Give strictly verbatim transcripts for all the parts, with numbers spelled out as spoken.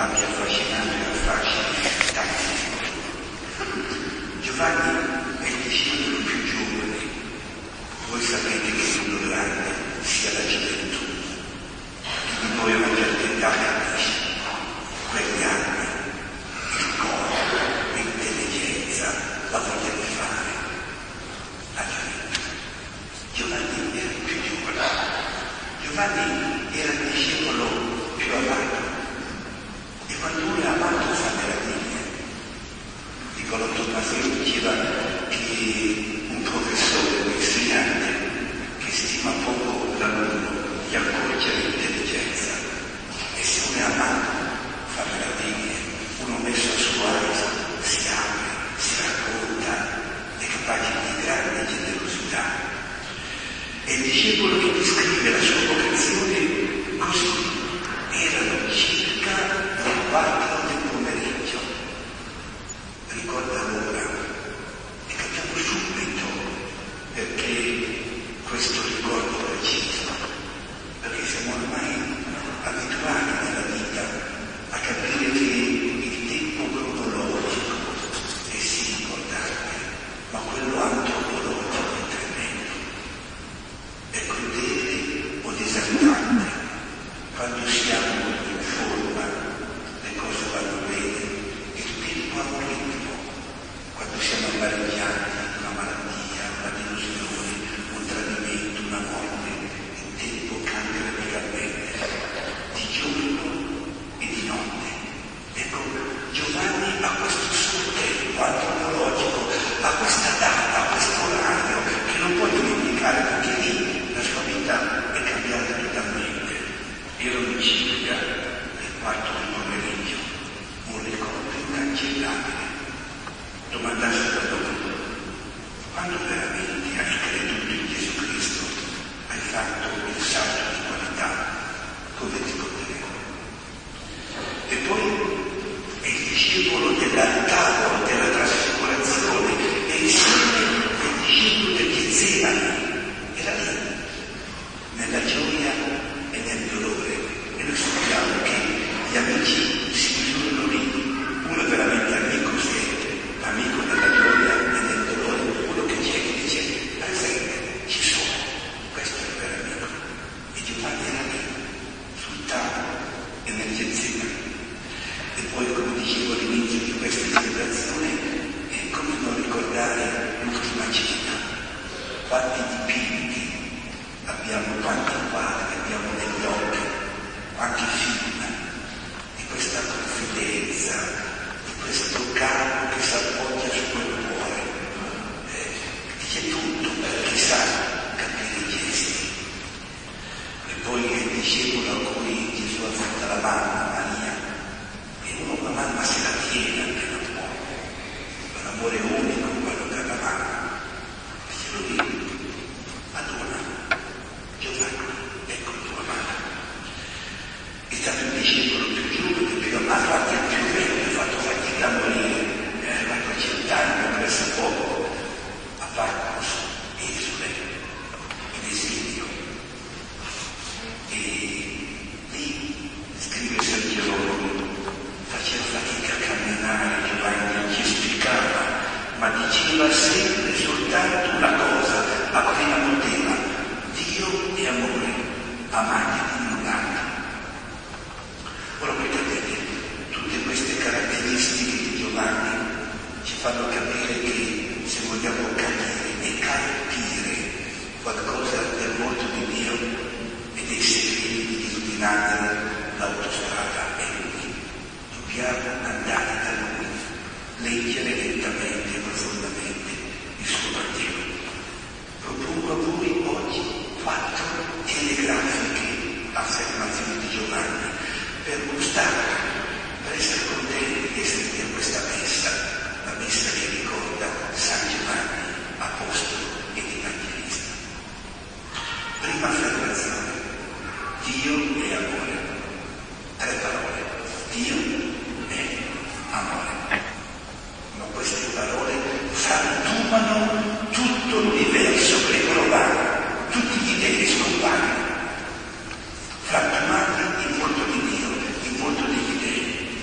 abbia affascinato e affascina tanti. Giovanni è il discepolo più giovane. Voi sapete che il più grande sia la gioventù. Chi di voi a una certa età capisce quegli anni, il cuore, l'intelligenza, la voglia di fare, la gioventù. Giovanni era il più giovane. Giovanni era il discepolo più amato. E quando uno è amato fa meraviglie. Nicolò Tommaseo diceva che un professore, un insegnante che stima poco l'alunno gli accorge l'intelligenza, e se uno è amato fa meraviglie. Uno messo a suo agio si apre, si racconta, è capace di grande generosità. E il discepolo che descrive la sua vocazione così: erano circa le quattro del pomeriggio. Ricorda l'ora e capiamo subito perché questo ricordo preciso, perché siamo ormai abituati nella vita a capire che il tempo cronologico è sì importante, ma quello antropologico è tremendo, è crudele o disarmante. Quando siamo in forma le cose vanno bene, il tempo ha un ritmo. Quando siamo amareggiati, una malattia, una delusione, un tradimento, una morte, il tempo cambia radicalmente, di giorno e di notte. Ecco, Giovanni ha questo suo tempo antropologico, ha questa data, ha questo orario che non può dimenticare, perché lì la sua vita è cambiata totalmente. Erano circa le quattro del pomeriggio, un ricordo incancellabile. Domandasse da noi: quando veramente hai creduto in Gesù Cristo, hai fatto il salto di qualità, come ricorderemo. E poi è il discepolo della tavola della trasfigurazione, e insieme è il discepolo del Getsemani. Era lì, nella gioia e nel dolore. E noi sappiamo che gli amici si misurano lì. Uno veramente amico se è amico nella gioia e nel dolore, uno che c'è che dice presente, ci sono, questo è il vero amico. E Giovanni era lì, sul tavolo e nel Getsemani. E poi, come dicevo all'inizio di questa celebrazione, è come non ricordare l'ultima cena. Quanti dipinti abbiamo, quanti quadri abbiamo negli occhi, quanti film, di questa confidenza, di questo capo che si appoggia su quel cuore, eh, dice tutto per chi sa capire i gesti. E poi è il discepolo a cui Gesù ha fatto la mamma, Maria, e uno la mamma se la tiene anche non può, un amore unico quello per la mamma, e se lo dico: Madonna, Giovanni, ecco tua mamma. È stato il discepolo più giovane, più amato, anche il più vecchio, ha fatto fatica a morire, è arrivato a cent'anni, ha preso poco, a Patmos, esule, in esilio. E lì, scrive San Gerolamo, faceva fatica a camminare, Giovanni non ci spiegava, ma diceva sempre soltanto una cosa, appena poteva: Dio è amore, amate di null'altro. Ora voi capite, tutte queste caratteristiche di Giovanni ci fanno capire che se vogliamo capire e capire qualcosa del volto di Dio e dei segreti di illuminare l'autostrada è Lui. Dobbiamo andare da Lui, leggere lentamente e profondamente il suo Vangelo. Propongo a voi oggi quattro telegrafiche affermazioni di Giovanni per gustare, per essere contenti di essere qui a questa messa, la messa che ricorda San Giovanni, apostolo ed evangelista. Prima affermazione: Dio è amore. Tre parole: Dio è amore. Ma queste parole frantumano tutto l'universo greco-romano, tutti gli dei scompaiono, frantumati in volto di Dio, in volto degli dei.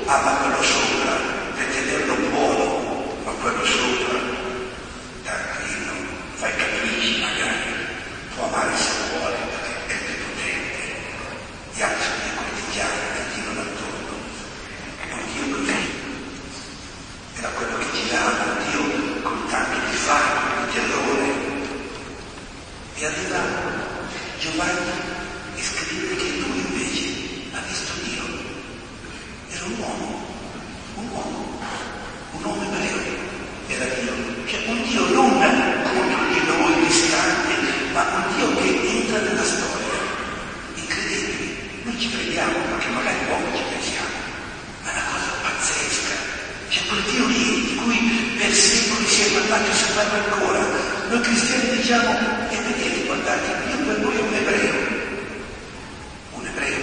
ah ma quello sopra, per tenerlo buono, ma quello sopra, tranquillo, fai capricci magari, può amare se vuole, perché è prepotente, gli altri sono dei cortigiani che girano attorno, un Dio così, era quello che girava, un Dio con tanto di fame, di terrore, e arriva Giovanni e scrive che lui invece ha visto Dio. Era un uomo, un uomo, un uomo ebreo, era Dio, cioè un Dio non contro di noi distante, ma un Dio che entra nella storia, incredibile. Noi ci crediamo, perché magari poco ci pensiamo, ma è una cosa pazzesca. C'è quel Dio lì di cui per secoli si è parlato e si parla ancora. Noi cristiani diciamo, e vedete, guardate, Dio per noi è un ebreo, un ebreo.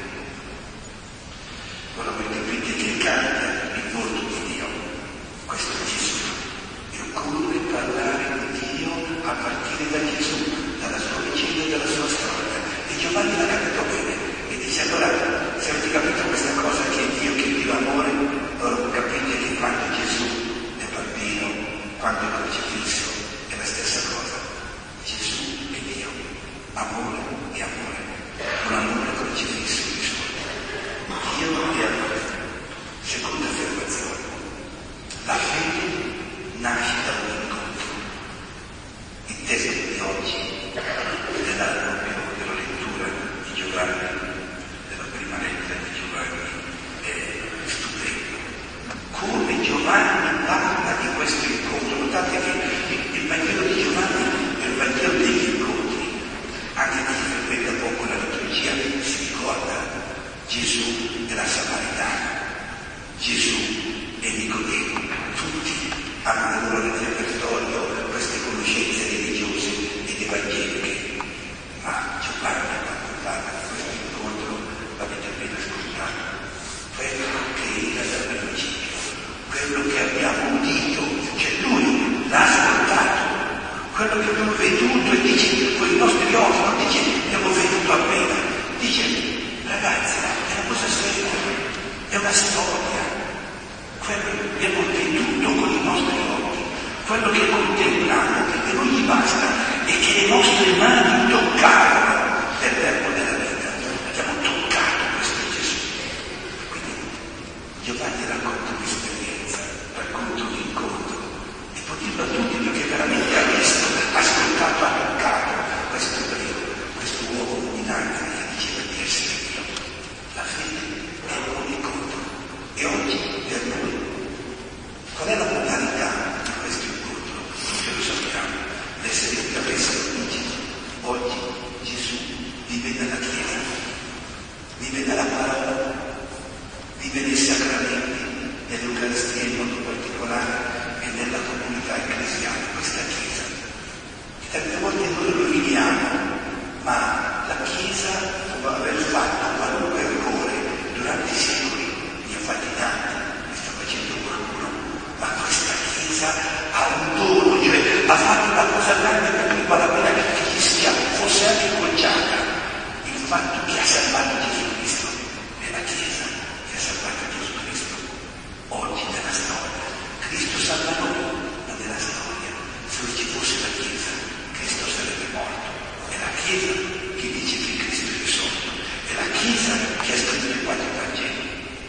Ora voi capite che cambia il volto di Dio. Questo è Gesù. E occorre parlare di Dio a partire da Gesù, dalla sua vicenda e dalla sua storia. E Giovanni l'ha capito bene. E dice allora, se avete capito questa cosa che è Dio, che è Dio amore, allora capite che quando Gesù è bambino, quando è crocifisso, è la stessa cosa. Gesù è Dio. Amore e amore. Un amore crocifisso di suo. Dio è amore. Seconda affermazione. La fede nasce da un incontro. Il testo di oggi, dell'album della lettura di Giovanni, della prima lettera di Giovanni, è stupendo. Come Giovanni parla di questo incontro. Notate che il Vangelo di Giovanni è il Vangelo degli incontri. Anche chi frequenta poco la liturgia si ricorda Gesù e la Samaritana, Gesù e Nicodemo. Tutti hanno nel loro repertorio queste conoscenze religiose ed evangeliche, ma Giovanni quando parla di questo incontro l'avete appena ascoltato, quello che era dal principio, quello che abbiamo udito, cioè lui l'ha ascoltato, quello che abbiamo veduto e dice con i nostri occhi, non dice abbiamo veduto appena, dice ragazzi è una cosa seria, è una storia, quello che abbiamo veduto con i nostri occhi, quello che contempliamo e non gli basta, e che le nostre mani toccarono del verbo della vita, abbiamo toccato questo Gesù. Quindi Giovanni racconta un'esperienza, racconta un incontro, e può dirlo a tutti perché veramente ha visto, ha ascoltato, ha toccato questo ebreo, questo uomo dinanzi che diceva di essere Dio. La fede è un incontro, e oggi per noi qual è la modalità di questo incontro? Tutti lo sappiamo, l'essere intrapreso origine. Oggi Gesù vive nella Chiesa, vive nella parola, vive nei sacramenti, nell'Eucaristia in modo particolare e nella comunità ecclesiale, questa Chiesa. E tante volte noi lo vediamo, ma la Chiesa può aver fatto qualunque errore durante i secoli, ne ha fatti tanti, ne sta facendo qualcuno, ma questa Chiesa ha un dono, cioè ha fatto una cosa grande per cui vale la pena che ci sia, fosse anche conciata, il fatto che ha salvato Gesù Cristo. È la Chiesa che ha salvato Gesù Cristo. Oggi nella storia, Cristo salva noi, ma nella storia, se non ci fosse la Chiesa, Cristo sarebbe morto. È la Chiesa che dice che Cristo è risorto, è la Chiesa che ha scritto i quattro Vangeli.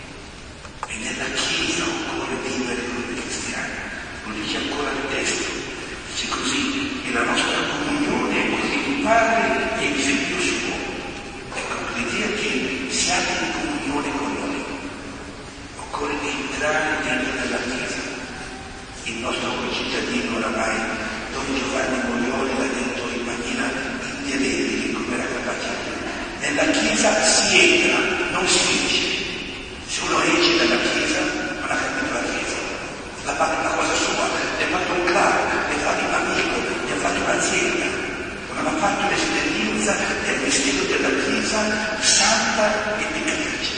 E nella Chiesa occorre vivere come cristiani. Lo dice ancora il testo, dice così, e la nostra comunione è così il Padre e il Figlio suo. Ecco, l'idea che siamo in comunione con noi. Occorre entrare dentro nella Chiesa. Il nostro concittadino oramai, Don Giovanni Morioli, l'ha detto in maniera indelebile, come era capace di dire. Nella Chiesa si entra, non si esce. Se uno esce dalla Chiesa, non ha capito la Chiesa. La fa una cosa sua, ne ha fatto un claro, ne ha fatto un amico, ne ha fatto un'azienda. Non ha fatto l'esperienza del mistero della Chiesa santa e peccatrice.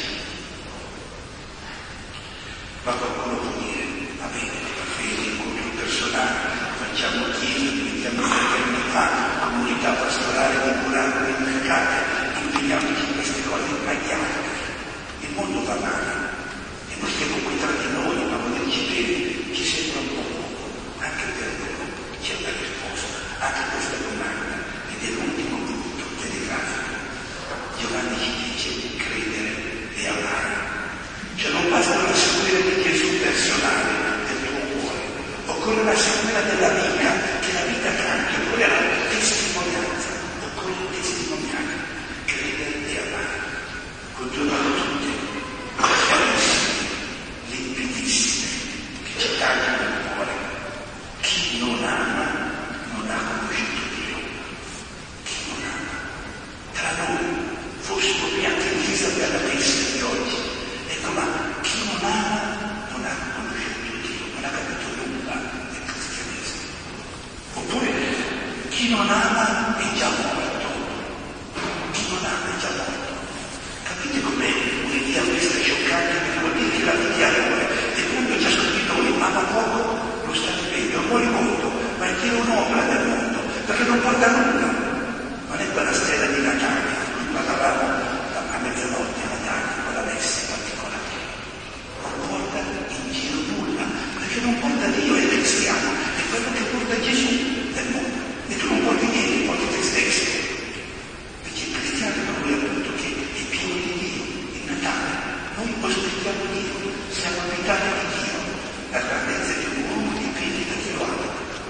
Ma qualcuno può dire, va bene, la fede, incontro personale, facciamo Chiesa, diventiamo fraternità, comunità pastorale di Murano, di mercato, impegniamoci in queste cose, paghiamo. Il mondo va male, e possiamo qui tra di noi, ma volerci bene, ci sembra un po' poco. Anche per loro c'è una risposta, anche questa domanda, ed è l'ultimo punto delle grafiche. Giovanni ci dice credere e amare. Cioè non basta la seguire di Gesù personale del tuo cuore, occorre la seguire della vita, che la vita cambia, occorre la testimonianza, occorre testimoniare, credere e amare. Continuano tutte, chiarissime, limpidissime, che ci tagliano il cuore. Chi non ama non ha conosciuto Dio. Chi non ama. Tra noi, forse come anche in chiesa per la messa di oggi, ecco, ma chi non ama non ha conosciuto Dio, non ha capito nulla del cristianesimo. Oppure chi non ama è già morto. Chi non ama è già morto. Capite com'è un'idea questa scioccante, che vuol dire che la vediamo e quando ciascuno di noi ama poco lo sta vivendo, è un moribondo, ma è pieno un'opera del mondo, perché non porta nulla. Non è quella stella di Natale, di cui parlavamo a mezzanotte a Natale, con la messa particolare. Non porta in giro nulla, perché non porta Dio, è cristiano, è quello che porta Gesù nel mondo. E tu non porti niente, porti te stesso. Perché il cristiano è quello appunto che è pieno di Dio. Il Natale, noi ospitiamo Dio, siamo abitati di Dio, la grandezza di un uomo dipende da chi lo ama.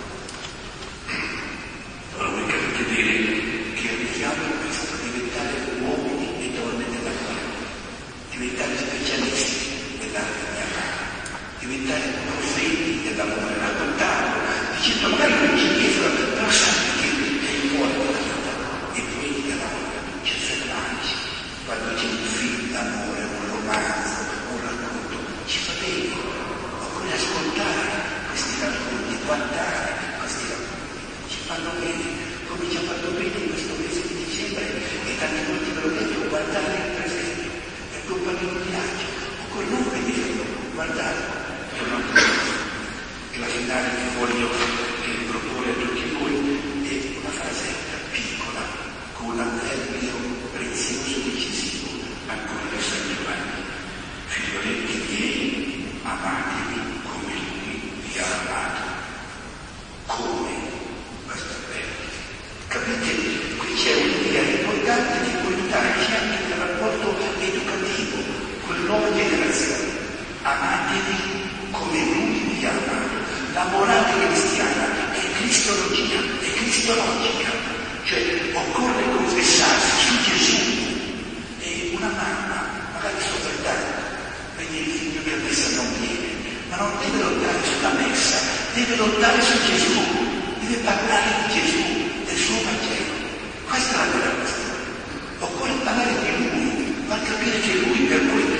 Allora voi capite bene che il richiamo è stato diventare uomini e donne dell'amore, diventare specialisti nell'arte di amare, diventare profeti dell'amore, raccontarlo, dicendo magari non ci dietro, però sappi che è il cuore della vita, e poi dell'amore, c'è fermarci, quando c'è un film d'amore, un romanzo, un racconto, ci fa bene, occorre ascoltare questi racconti, guardare questi racconti, ci fanno bene, come ci ha fatto bene in questo mese di dicembre, e tanti molti ve l'ho detto, guardare il presente, è accompagnato di viaggio, occorre non vederlo, guardarlo. La finale che voglio proporre a tutti voi è una frasetta piccola, con un avverbio prezioso e decisivo, ancora di San Giovanni. Figlioletti miei, amatevi come lui vi ha amato. Come? Questo è bello. Capite? Qui c'è un'idea importante che può aiutarci anche nel rapporto educativo con le nuove generazioni. Amatevi come lui vi ha amato. La morale cristiana è cristologia, è cristologica, cioè occorre confessarsi su Gesù. E una mamma, magari soffertata, vede il figlio che a messa non viene, ma non deve lottare sulla messa, deve lottare su Gesù, deve parlare di Gesù, del suo Vangelo. Questa è la vera questione. Occorre parlare di Lui, far capire che Lui per noi